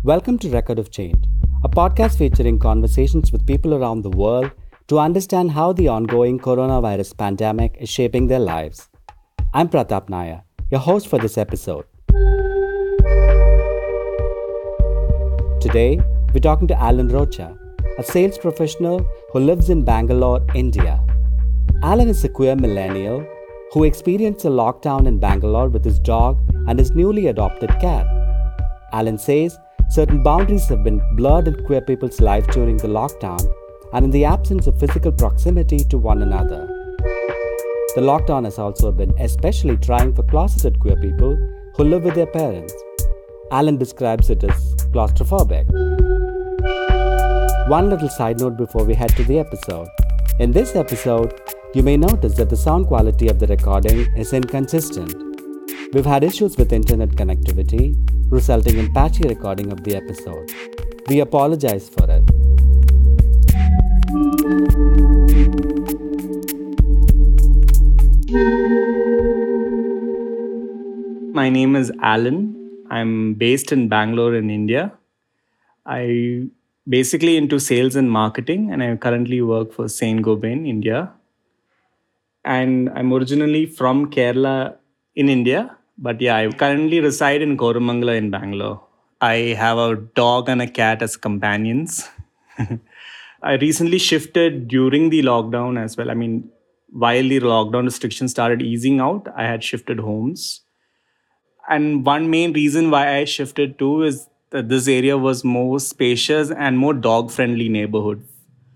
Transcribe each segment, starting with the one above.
Welcome to Record of Change, a podcast featuring conversations with people around the world to understand how the ongoing coronavirus pandemic is shaping their lives. I'm Pratap Nair, your host for this episode. Today, we're talking to Alan Rocha, a sales professional who lives in Bangalore, India. Alan is a queer millennial who experienced a lockdown in Bangalore with his dog and his newly adopted cat. Alan says certain boundaries have been blurred in queer people's lives during the lockdown and in the absence of physical proximity to one another. The lockdown has also been especially trying for closeted queer people who live with their parents. Alan describes it as claustrophobic. One little side note before we head to the episode. In this episode, you may notice that the sound quality of the recording is inconsistent. We've had issues with internet connectivity, resulting in patchy recording of the episode. We apologize for it. My name is Alan. I'm based in Bangalore in India. I basically into sales and marketing, and I currently work for Saint Gobain, India. And I'm originally from Kerala in India, but yeah, I currently reside in Koramangala in Bangalore. I have a dog and a cat as companions. I recently shifted during the lockdown as well. I mean, while the lockdown restrictions started easing out, I had shifted homes. And one main reason why I shifted too is that this area was more spacious and more dog friendly neighborhood.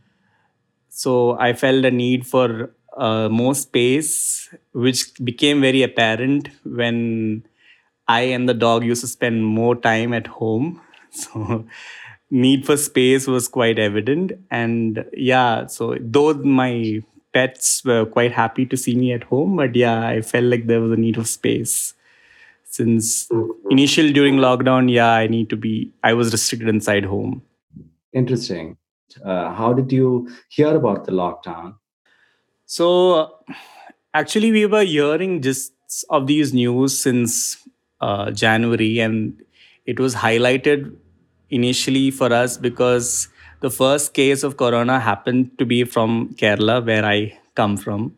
So I felt a need for more space, which became very apparent when I and the dog used to spend more time at home. So need for space was quite evident. And yeah, so though my pets were quite happy to see me at home, but yeah, I felt like there was a need of space. Since initial during lockdown, yeah, I was restricted inside home. Interesting. How did you hear about the lockdown? So actually, we were hearing just of these news since January, and it was highlighted initially for us because the first case of corona happened to be from Kerala, where I come from.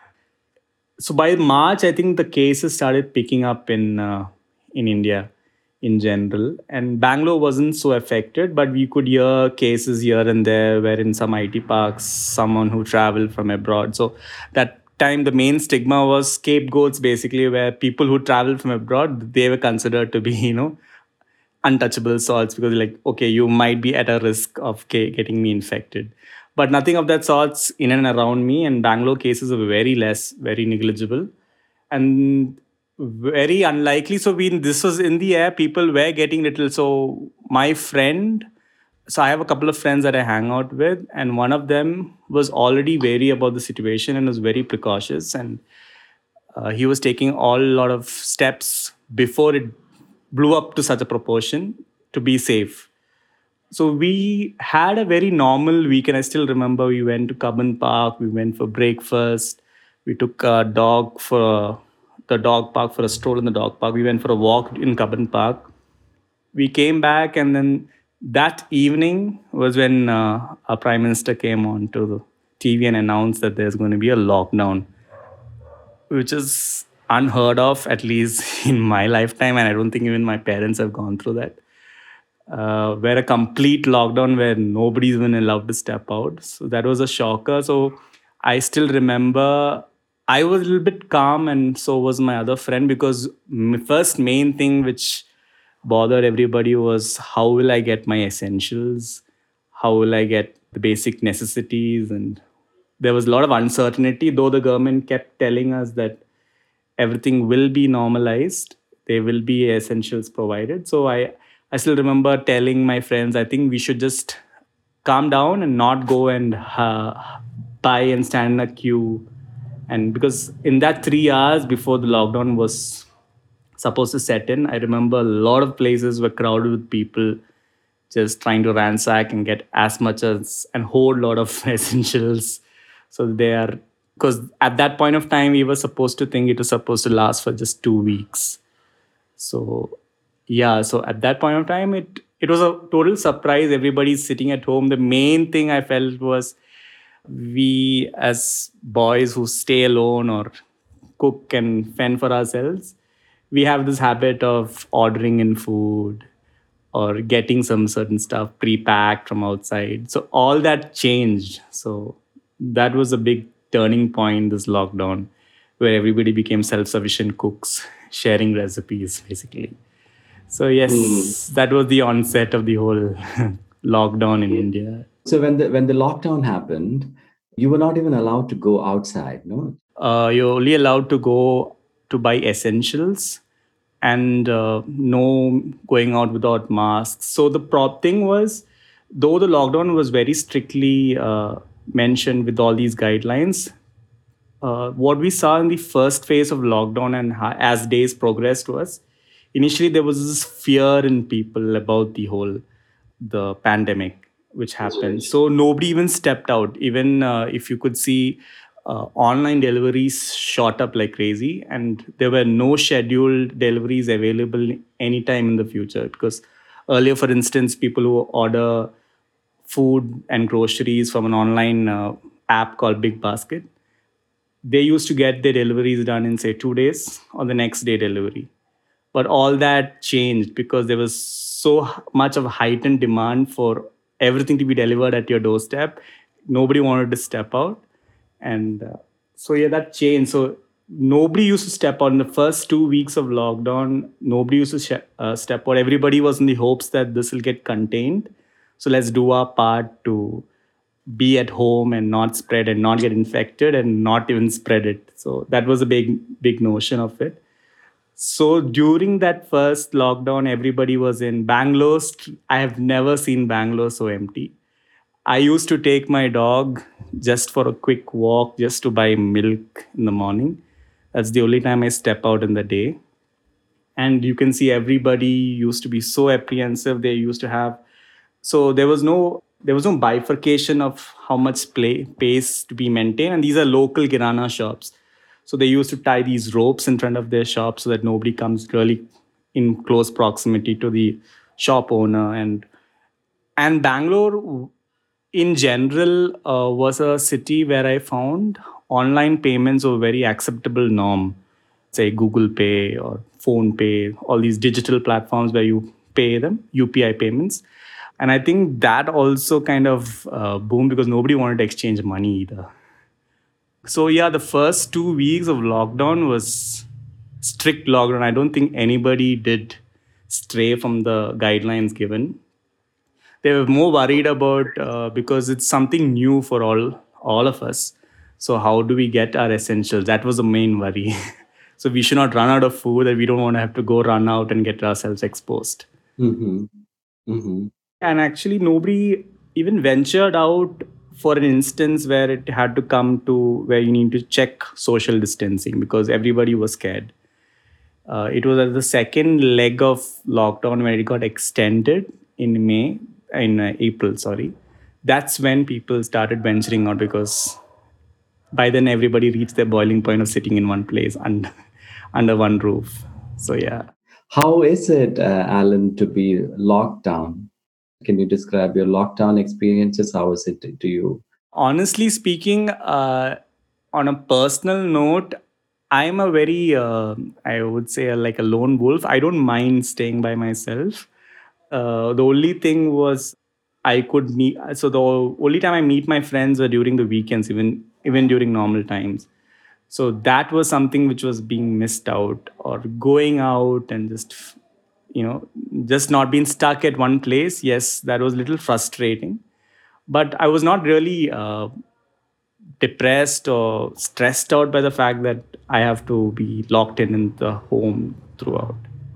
So by March, I think the cases started picking up in India in general, and Bangalore wasn't so affected, but we could hear cases here and there, where in some IT parks, someone who traveled from abroad. So that time, the main stigma was scapegoats, basically, where people who traveled from abroad, they were considered to be, untouchable salts because like, okay, you might be at a risk of getting me infected, but nothing of that sorts in and around me. And Bangalore cases were very less, very negligible, and very unlikely. So this was in the air, people were getting little. So my friend, so I have a couple of friends that I hang out with, and one of them was already wary about the situation and was very precautious, and he was taking all lot of steps before it blew up to such a proportion to be safe. So we had a very normal weekend. I still remember we went to Cubbon Park, we went for breakfast, we took a dog for the dog park for a stroll in the dog park, we went for a walk in Cubbon Park. We came back, and then that evening was when our Prime Minister came on to the TV and announced that there's going to be a lockdown, which is unheard of, at least in my lifetime. And I don't think even my parents have gone through that. Where a complete lockdown where nobody's been allowed to step out. So that was a shocker. So I still remember I was a little bit calm, and so was my other friend, because first main thing which bothered everybody was how will I get my essentials? How will I get the basic necessities? And there was a lot of uncertainty, though the government kept telling us that everything will be normalized. There will be essentials provided. So I still remember telling my friends, I think we should just calm down and not go and buy and stand in a queue. And because in that 3 hours before the lockdown was supposed to set in, I remember a lot of places were crowded with people just trying to ransack and get as much as and whole lot of essentials. So they are, because at that point of time we were supposed to think it was supposed to last for just 2 weeks. So yeah, so at that point of time, it was a total surprise. Everybody's sitting at home. The main thing I felt was we as boys who stay alone or cook and fend for ourselves, we have this habit of ordering in food or getting some certain stuff pre-packed from outside. So all that changed. So that was a big turning point, this lockdown, where everybody became self-sufficient cooks, sharing recipes basically. So yes, that was the onset of the whole lockdown in India. So when the lockdown happened, you were not even allowed to go outside, no? You're only allowed to go to buy essentials and no going out without masks. So the prop thing was, though the lockdown was very strictly mentioned with all these guidelines, what we saw in the first phase of lockdown and as days progressed was, initially there was this fear in people about the pandemic which happened. So nobody even stepped out. Even if you could see, online deliveries shot up like crazy, and there were no scheduled deliveries available anytime in the future. Because earlier, for instance, people who order food and groceries from an online app called Big Basket, they used to get their deliveries done in say 2 days or the next day delivery. But all that changed because there was so much of heightened demand for everything to be delivered at your doorstep. Nobody wanted to step out. And so yeah, that changed. So nobody used to step out in the first 2 weeks of lockdown. Nobody used to step out. Everybody was in the hopes that this will get contained, so let's do our part to be at home and not spread and not get infected and not even spread it. So that was a big notion of it. So during that first lockdown, everybody was in Bangalore. I have never seen Bangalore so empty. I used to take my dog just for a quick walk, just to buy milk in the morning. That's the only time I step out in the day. And you can see everybody used to be so apprehensive. They used to have, so there was no bifurcation of how much pace to be maintained. And these are local kirana shops. So they used to tie these ropes in front of their shop so that nobody comes really in close proximity to the shop owner. And Bangalore in general was a city where I found online payments were very acceptable norm. Say Google Pay or Phone Pay, all these digital platforms where you pay them, UPI payments. And I think that also kind of boomed because nobody wanted to exchange money either. So yeah, the first 2 weeks of lockdown was strict lockdown. I don't think anybody did stray from the guidelines given. They were more worried about, because it's something new for all of us. So how do we get our essentials? That was the main worry. So we should not run out of food, and we don't want to have to go run out and get ourselves exposed. Mm-hmm. Mm-hmm. And actually, nobody even ventured out for an instance where it had to come to where you need to check social distancing because everybody was scared. It was at the second leg of lockdown when it got extended in April, sorry. That's when people started venturing out because by then everybody reached their boiling point of sitting in one place and under one roof. So yeah. How is it, Alan, to be locked down? Can you describe your lockdown experiences? How is it to you? Honestly speaking, on a personal note, I'm a very, I would say, like a lone wolf. I don't mind staying by myself. The only thing was I could meet. So the only time I meet my friends were during the weekends, even during normal times. So that was something which was being missed out, or going out and just not being stuck at one place. Yes, that was a little frustrating, but I was not really depressed or stressed out by the fact that I have to be locked in the home throughout.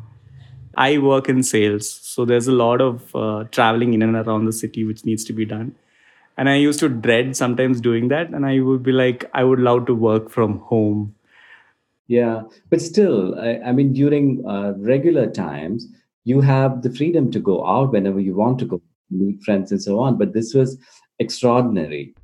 I work in sales, so there's a lot of traveling in and around the city which needs to be done. And I used to dread sometimes doing that, and I would be like, I would love to work from home. Yeah, but still, I mean, during regular times, you have the freedom to go out whenever you want to go, meet friends and so on. But this was extraordinary.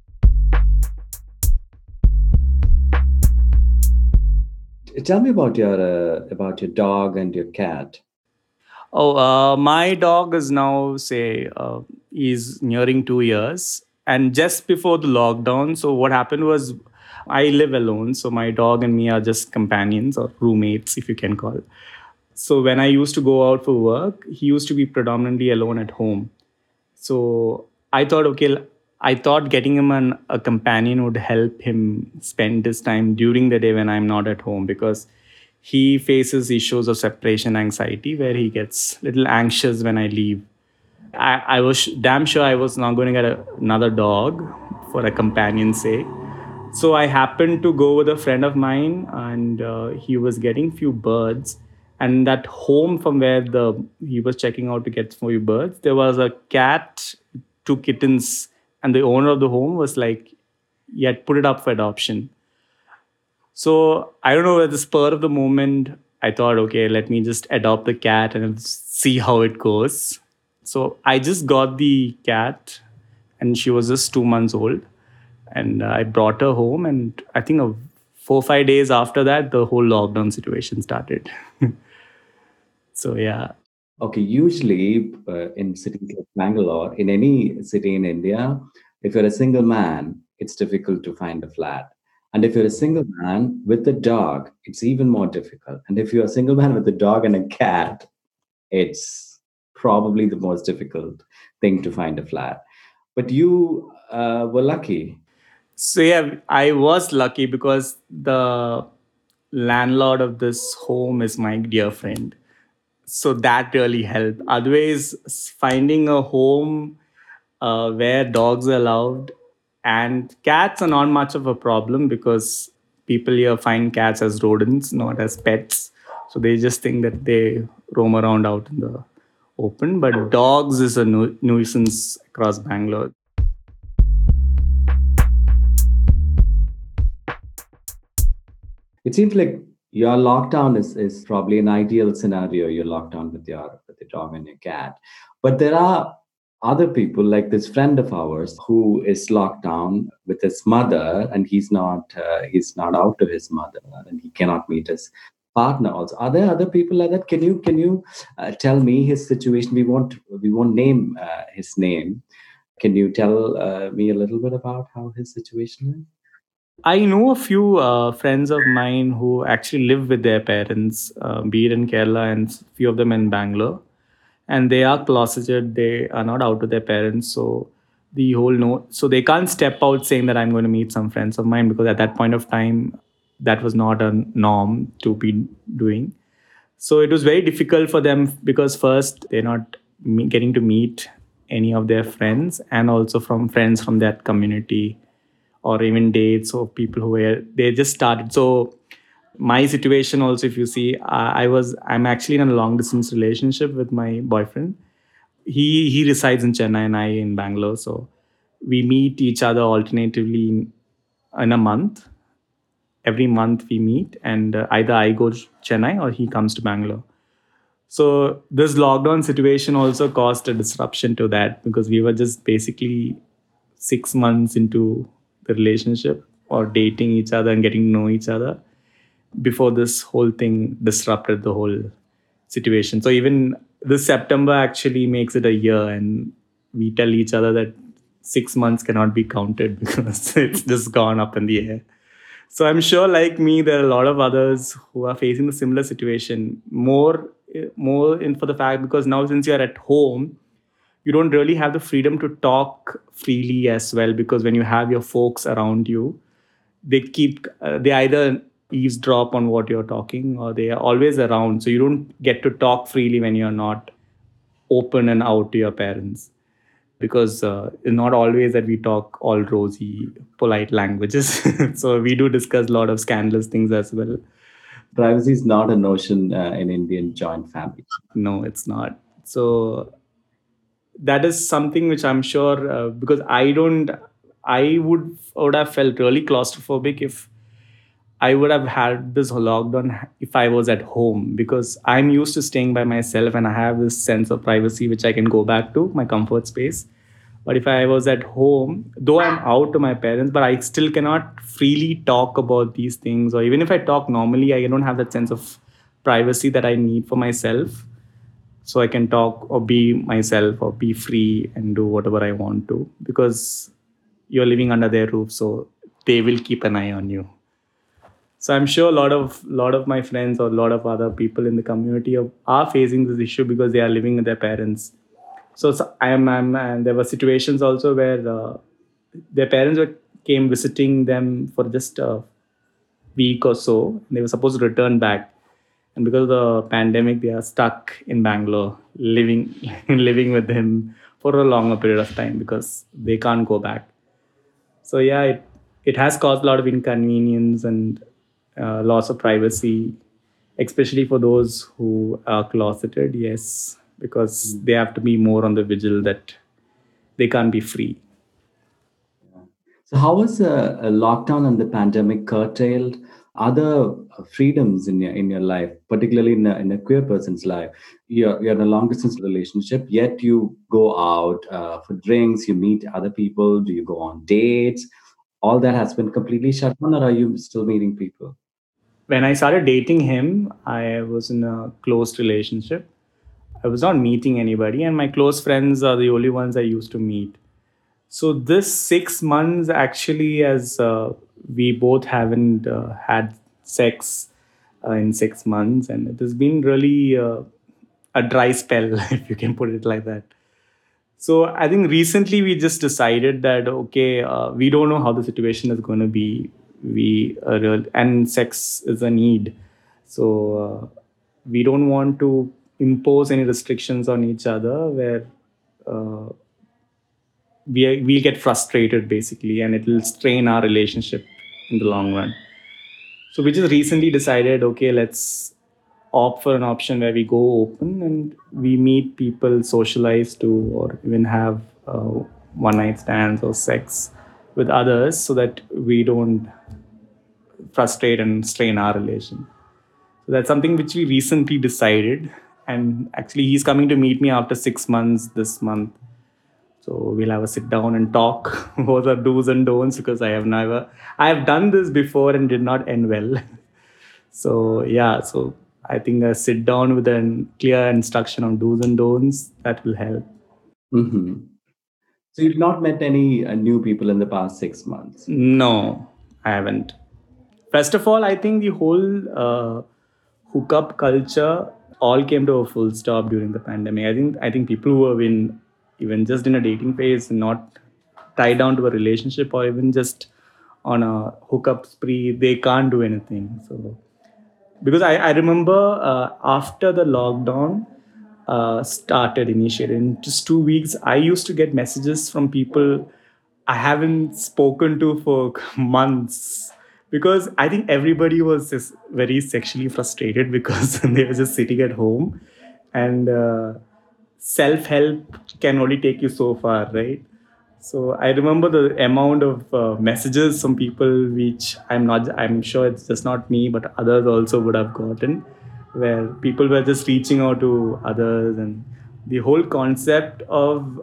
Tell me about your dog and your cat. Oh, my dog is now, say, he's nearing 2 years. And just before the lockdown, so what happened was I live alone. So my dog and me are just companions or roommates, if you can call it. So when I used to go out for work, he used to be predominantly alone at home. So I thought, okay, I thought getting him a companion would help him spend his time during the day when I'm not at home, because he faces issues of separation anxiety where he gets a little anxious when I leave. I was damn sure I was not going to get another dog for a companion's sake. So I happened to go with a friend of mine, and he was getting few birds. And that home from where the he was checking out to get few birds, there was a cat, two kittens, and the owner of the home was like, he had put it up for adoption. So I don't know, at the spur of the moment, I thought, okay, let me just adopt the cat and see how it goes. So I just got the cat, and she was just 2 months old, and I brought her home. And I think 4 or 5 days after that, the whole lockdown situation started. So yeah. Okay, usually in cities like Bangalore, in any city in India, if you're a single man, it's difficult to find a flat. And if you're a single man with a dog, it's even more difficult. And if you're a single man with a dog and a cat, it's probably the most difficult thing to find a flat. But you were lucky. So yeah, I was lucky because the landlord of this home is my dear friend. So that really helped. Otherwise, finding a home where dogs are allowed and cats are not much of a problem, because people here find cats as rodents, not as pets. So they just think that they roam around out in the open. But dogs is a nuisance across Bangalore. It seems like your lockdown is probably an ideal scenario. You're locked down with your dog and your cat. But there are other people like this friend of ours who is locked down with his mother, and he's not out to his mother, and he cannot meet his partner. Also, are there other people like that? Can you tell me his situation? We won't name his name. Can you tell me a little bit about how his situation is? I know a few friends of mine who actually live with their parents, be it in Kerala and few of them in Bangalore, and they are closeted. They are not out with their parents, so the whole no, so they can't step out saying that I'm going to meet some friends of mine, because at that point of time, that was not a norm to be doing. So it was very difficult for them, because first they're not getting to meet any of their friends, and also from friends from that community, or even dates of people who were they just started. So my situation also, if you see, I'm actually in a long distance relationship with my boyfriend. He resides in Chennai and I in Bangalore. So we meet each other alternatively in a month. Every month we meet, and either I go to Chennai or he comes to Bangalore. So this lockdown situation also caused a disruption to that, because we were just basically 6 months into the relationship or dating each other and getting to know each other before this whole thing disrupted the whole situation. So even this September actually makes it a year, and we tell each other that 6 months cannot be counted because it's just gone up in the air. So I'm sure, like me, there are a lot of others who are facing the similar situation. More in for the fact, because now since you're at home, you don't really have the freedom to talk freely as well, because when you have your folks around you, they either eavesdrop on what you're talking, or they are always around, so you don't get to talk freely when you're not open and out to your parents, because it's not always that we talk all rosy polite languages. So we do discuss a lot of scandalous things as well. Privacy is not a notion in Indian joint families. No, it's not. So that is something which I'm sure, because I would have felt really claustrophobic if I would have had this lockdown if I was at home, because I'm used to staying by myself and I have this sense of privacy which I can go back to my comfort space. But if I was at home, though I'm out to my parents, but I still cannot freely talk about these things. Or even if I talk normally, I don't have that sense of privacy that I need for myself. so I can talk or be myself or be free and do whatever I want to, because you're living under their roof, so they will keep an eye on you. So I'm sure a lot of my friends or a lot of other people in the community are facing this issue because they are living with their parents. So and there were situations also where their parents came visiting them for just a week or so. They were supposed to return back, and because of the pandemic, they are stuck in Bangalore, living living with him for a longer period of time because they can't go back. So yeah, it has caused a lot of inconvenience and loss of privacy, especially for those who are closeted. Yes, because they have to be more on the vigil that they can't be free. So, how was a lockdown and the pandemic curtailed other freedoms in your life, particularly in a queer person's life? You're in a long distance relationship, yet you go out for drinks, you meet other people, do you go on dates? All that has been completely shut down, or are you still meeting people? When I started dating him, I was in a closed relationship. I was not meeting anybody, and my close friends are the only ones I used to meet. So this 6 months actually, as we both haven't had sex in 6 months, and it has been really a dry spell, if you can put it like that. So I think recently we just decided that okay, we don't know how the situation is going to be. And sex is a need, so we don't want to impose any restrictions on each other where uh, we'll get frustrated basically, and it will strain our relationship in the long run. So we just recently decided, okay, let's opt for an option where we go open and we meet people, socialize to, or even have one night stands or sex with others, so that we don't frustrate and strain our relation. So that's something which we recently decided. And actually, he's coming to meet me after 6 months this month. So we'll have a sit down and talk what are do's and don'ts, because I have done this before and did not end well. So yeah, so I think a sit down with a clear instruction on do's and don'ts, that will help. Hmm. So, you've not met any new people in the past 6 months. No, I haven't. First of all, I think the whole hookup culture all came to a full stop during the pandemic. I think people who have been even just in a dating phase, not tied down to a relationship or even just on a hookup spree, they can't do anything. So because I remember after the lockdown started initiated in just 2 weeks, I used to get messages from people I haven't spoken to for months, because I think everybody was just very sexually frustrated because they were just sitting at home, and self help can only take you so far, right? So I remember the amount of messages from people which I'm sure it's just not me, but others also would have gotten, where people were just reaching out to others, and the whole concept of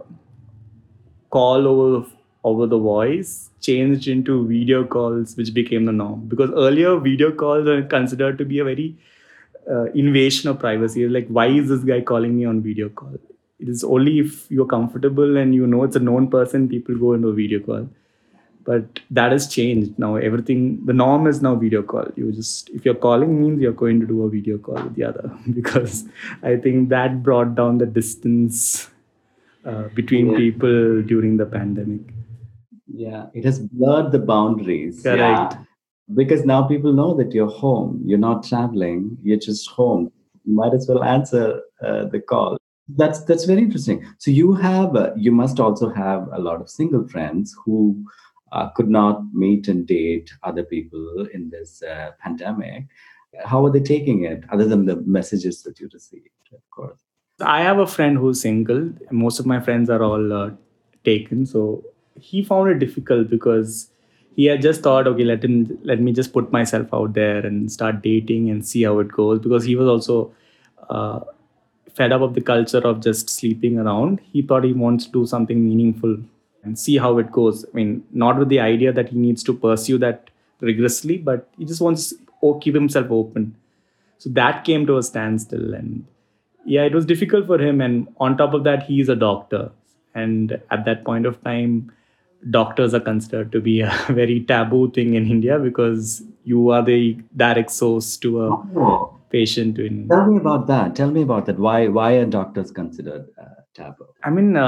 call over the voice changed into video calls, which became the norm. Because earlier video calls are considered to be a very invasion of privacy. Like, why is this guy calling me on video call? It is only if you're comfortable and you know it's a known person, people go into a video call. But that has changed now. Everything, the norm is now video call. You just, if you're calling, means you're going to do a video call with the other. Because I think that brought down the distance between people during the pandemic. Yeah, it has blurred the boundaries. Correct. Yeah, because now people know that you're home, you're not traveling, you're just home. You might as well answer the call. That's very interesting. So you must also have a lot of single friends who could not meet and date other people in this pandemic. How are they taking it, other than the messages that you received, of course? I have a friend who's single. Most of my friends are all taken. So he found it difficult because he had just thought, okay, let me just put myself out there and start dating and see how it goes. Because he was also uh, fed up of the culture of just sleeping around. He thought he wants to do something meaningful and see how it goes. I mean, not with the idea that he needs to pursue that rigorously, but he just wants to keep himself open. So that came to a standstill, and yeah, it was difficult for him. And on top of that, he's a doctor. And at that point of time, doctors are considered to be a very taboo thing in India because you are the direct source to a Oh, patient. In, tell me about that. Tell me about that. Why are doctors considered taboo? I mean,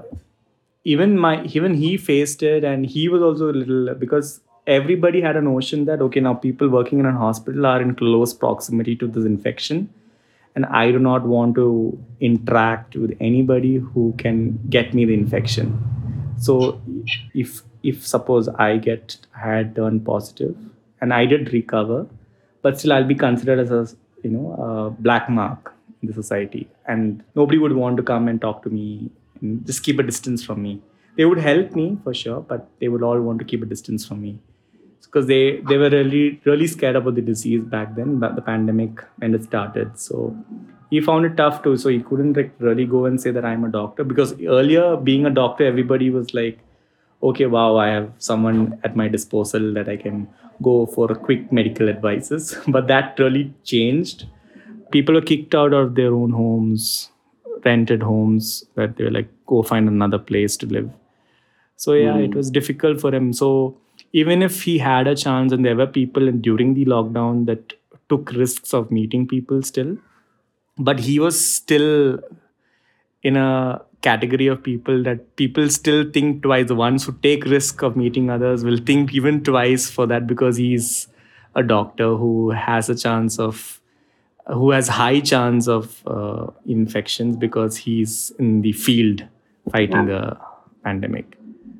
even he faced it, and he was also a little, because everybody had a notion that okay, now people working in a hospital are in close proximity to this infection, and I do not want to interact with anybody who can get me the infection. So if suppose I had turned positive and I did recover, but still I'll be considered as a a black mark in the society, and nobody would want to come and talk to me and just keep a distance from me. They would help me for sure, but they would all want to keep a distance from me because they were really scared about the disease back then, but the pandemic when it started. So he found it tough too. So he couldn't like really go and say that I'm a doctor, because earlier being a doctor, everybody was like, okay, wow, I have someone at my disposal that I can go for a quick medical advices. But that really changed. People were kicked out of their own homes, rented homes, that they were like, go find another place to live. So yeah, it was difficult for him. So even if he had a chance, and there were people during the lockdown that took risks of meeting people still, but he was still in a category of people that people still think twice. The ones who take risk of meeting others will think even twice for that, because he's a doctor who has a chance of who has high chance of infections because he's in the field fighting the pandemic.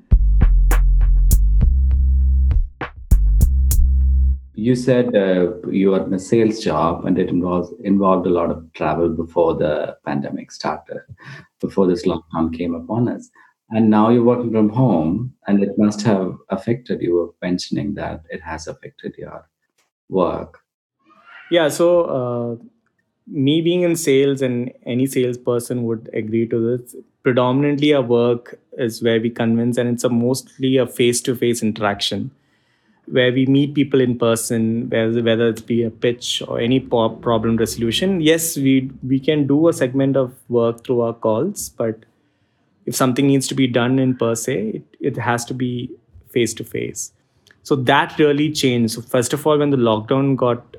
You said you are in a sales job, and it involved a lot of travel before the pandemic started, before this lockdown came upon us. And now you're working from home, and it must have affected you. Were mentioning that it has affected your work. Yeah, so me being in sales, and any salesperson would agree to this, predominantly our work is where we convince, and it's a mostly a face-to-face interaction where we meet people in person, whether it's be a pitch or any problem resolution. Yes, we can do a segment of work through our calls, but if something needs to be done in per se, it has to be face to face. So that really changed. So first of all, when the lockdown got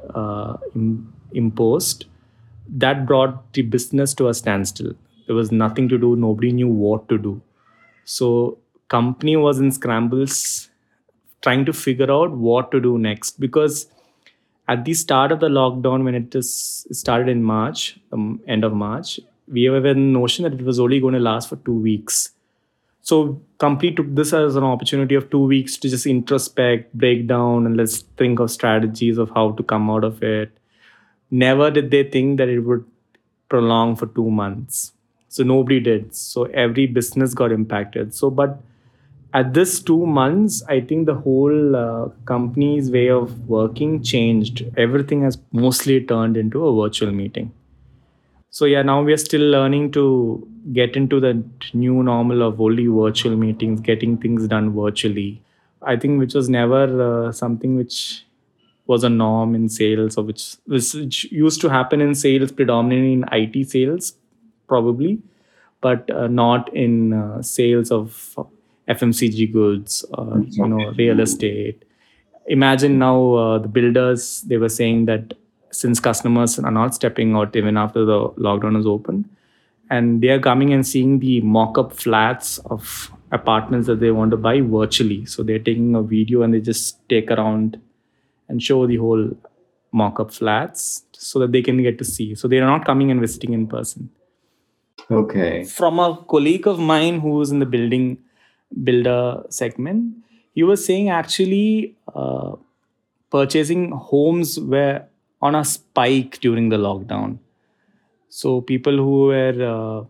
imposed, that brought the business to a standstill. There was nothing to do. Nobody knew what to do. So company was in scrambles trying to figure out what to do next, because at the start of the lockdown, when it just started in March, end of March, we were in the notion that it was only going to last for 2 weeks. So company took this as an opportunity of 2 weeks to just introspect, break down, and let's think of strategies of how to come out of it. Never did they think that it would prolong for 2 months. So nobody did. So every business got impacted. So, but at this 2 months, I think the whole company's way of working changed. Everything has mostly turned into a virtual meeting. So yeah, now we are still learning to get into the new normal of only virtual meetings, getting things done virtually. I think which was never something which was a norm in sales, or which used to happen in sales, predominantly in IT sales, probably, but not in sales of FMCG goods, or real estate. Imagine now the builders, they were saying that since customers are not stepping out even after the lockdown is open, and they are coming and seeing the mock-up flats of apartments that they want to buy virtually. So they're taking a video and they just take around and show the whole mock-up flats so that they can get to see. So they're not coming and visiting in person. Okay. From a colleague of mine who was in the builder segment, he was saying actually purchasing homes were on a spike during the lockdown. So people who were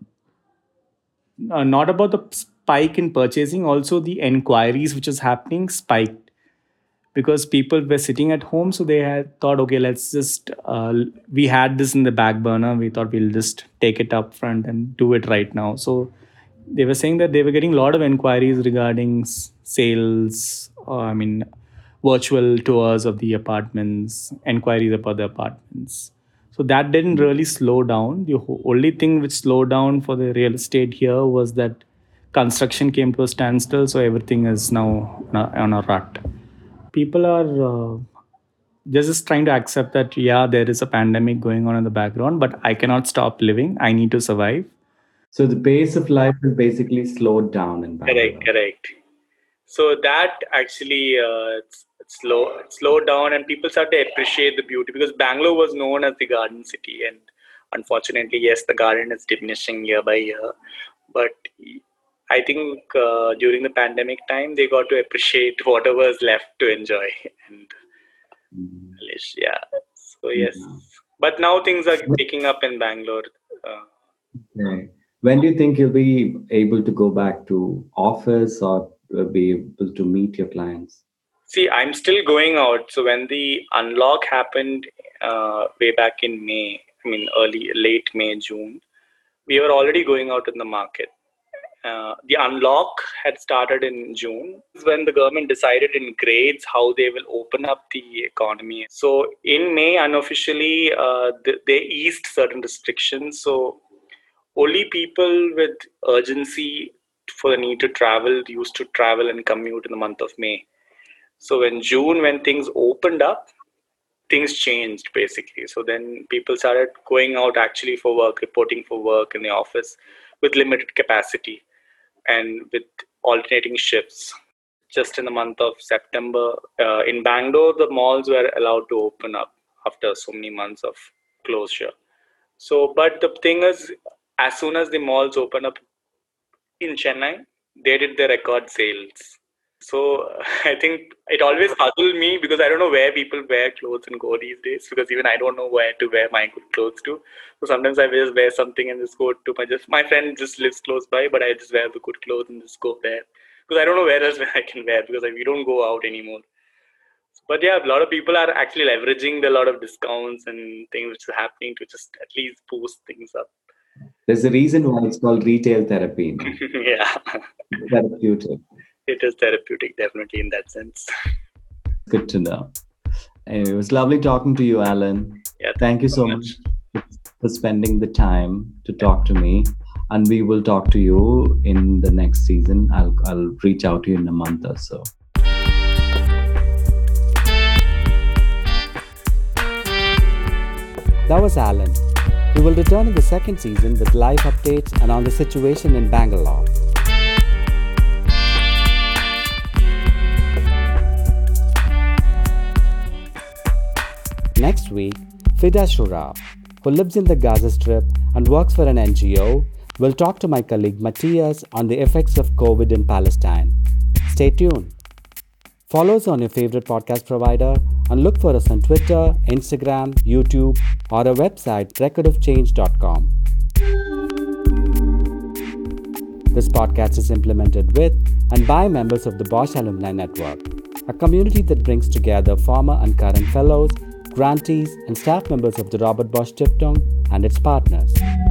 not about the spike in purchasing, also the enquiries which is happening spiked, because people were sitting at home. So they had thought, okay, let's just we had this in the back burner, we thought we'll just take it up front and do it right now. So they were saying that they were getting a lot of inquiries regarding sales, virtual tours of the apartments, inquiries about the apartments. So that didn't really slow down. The only thing which slowed down for the real estate here was that construction came to a standstill. So everything is now on a rut. People are just trying to accept that, yeah, there is a pandemic going on in the background, but I cannot stop living. I need to survive. So the pace of life is basically slowed down in Correct, Bangalore. correct. So that actually it's slowed down, and people start to appreciate the beauty, because Bangalore was known as the garden city, and unfortunately, yes, the garden is diminishing year by year. But I think during the pandemic time, they got to appreciate whatever is left to enjoy, and yeah. So yes, but now things are picking up in Bangalore. Okay. When do you think you'll be able to go back to office or be able to meet your clients? See, I'm still going out. So when the unlock happened way back in May, I mean late May, June, we were already going out in the market. The unlock had started in June when the government decided in grades how they will open up the economy. So in May, unofficially, they eased certain restrictions. So only people with urgency for the need to travel used to travel and commute in the month of May. So in June, when things opened up, things changed basically. So then people started going out actually for work, reporting for work in the office with limited capacity and with alternating shifts. Just in the month of September, in Bangalore, the malls were allowed to open up after so many months of closure. So, but the thing is, as soon as the malls opened up in Chennai, they did the record sales. So I think it always puzzled me, because I don't know where people wear clothes and go these days, because even I don't know where to wear my good clothes to. So sometimes I just wear something and just go to my friend just lives close by, but I just wear the good clothes and just go there, because I don't know where else I can wear, because we don't go out anymore. But yeah, a lot of people are actually leveraging a lot of discounts and things which are happening to just at least boost things up. There's a reason why it's called retail therapy. No? Yeah. Therapeutic. It is therapeutic, definitely, in that sense. Good to know. Anyway, it was lovely talking to you, Alan. Yeah, thank you so much for spending the time to talk to me. And we will talk to you in the next season. I'll reach out to you in a month or so. That was Alan. We will return in the second season with live updates and on the situation in Bangalore. Next week, Fida Shura, who lives in the Gaza Strip and works for an NGO, will talk to my colleague Matthias on the effects of COVID in Palestine. Stay tuned. Follow us on your favorite podcast provider and look for us on Twitter, Instagram, YouTube, or our website recordofchange.com. This podcast is implemented with and by members of the Bosch Alumni Network, a community that brings together former and current fellows, grantees, and staff members of the Robert Bosch Stiftung and its partners.